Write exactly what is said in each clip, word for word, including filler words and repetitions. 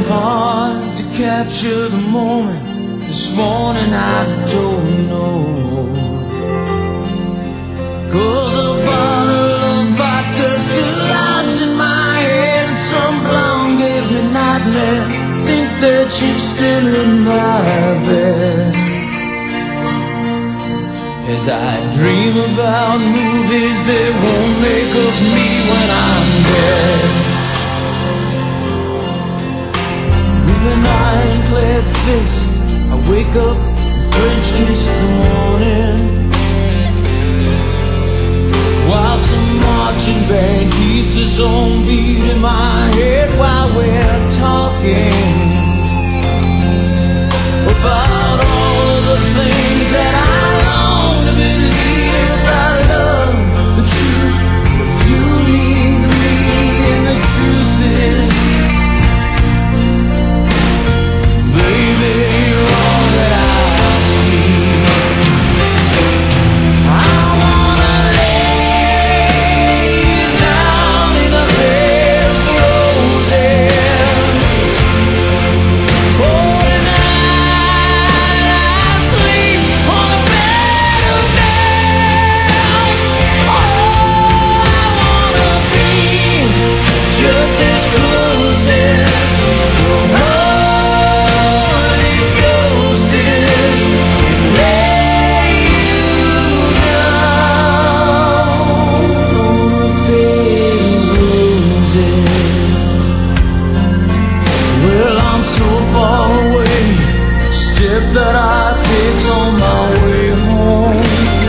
hard to capture the moment. This morning I don't know, 'cause a bottle of vodka still lodged in my head, and some blonde gave me nightmares. Think that she's still in my bed. As I dream about movies they won't make of me when I'm dead. With an ironclad fist I wake up and French kiss the morning, while some marching band keeps its own beat in my head while we're talking about all of the things that I long to believe. I love the truth that you mean to me, and the truth is, baby, you're all that I need. I wanna lay you down in a bed of roses. Oh, just as close as the Holy Ghost is, and lay you down on a bed of roses. Well, I'm so far away, step that I take on my way home.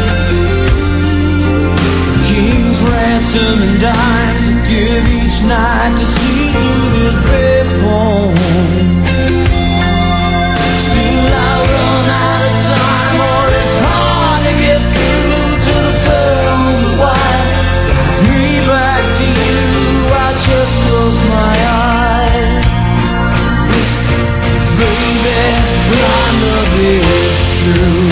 King's ransom and dimes I give each night to see through this bed phone. Still I run out of time, or it's hard to get through to the pearl on the wire. Guides me back to you, I just close my eyes. Listen, baby, my love is true.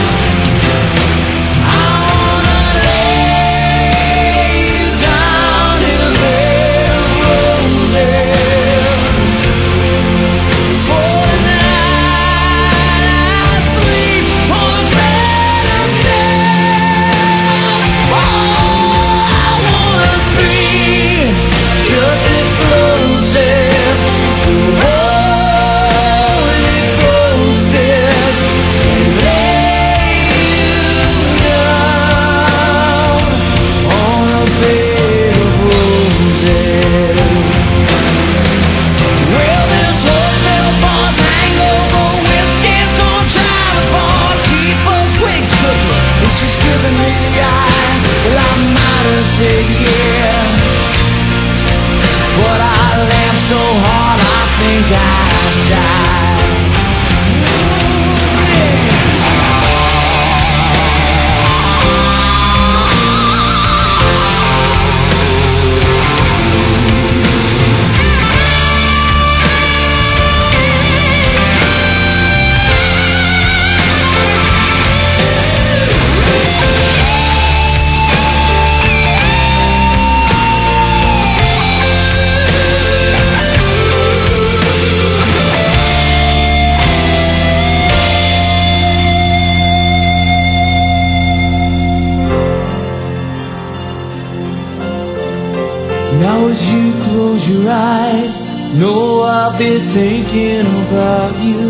Now as you close your eyes, know I'll be thinking about you,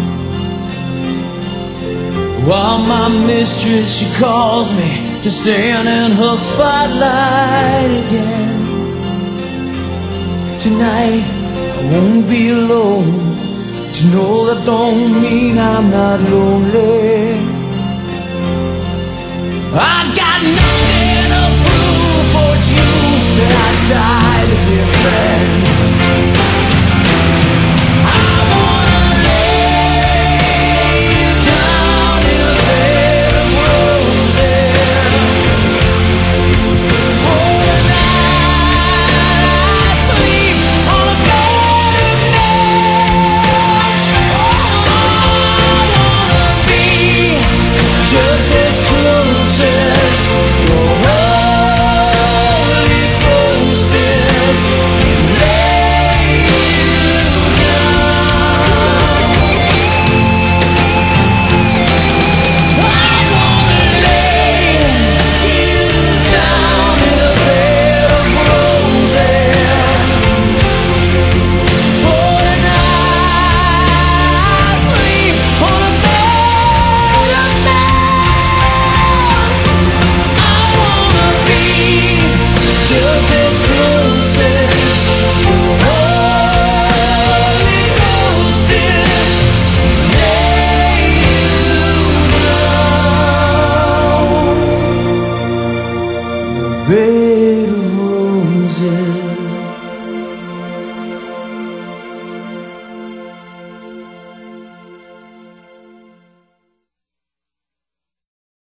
while my mistress, she calls me to stand in her spotlight again. Tonight I won't be alone. To know that don't mean I'm not lonely. I got nothing to prove, for it's you that I died to defend.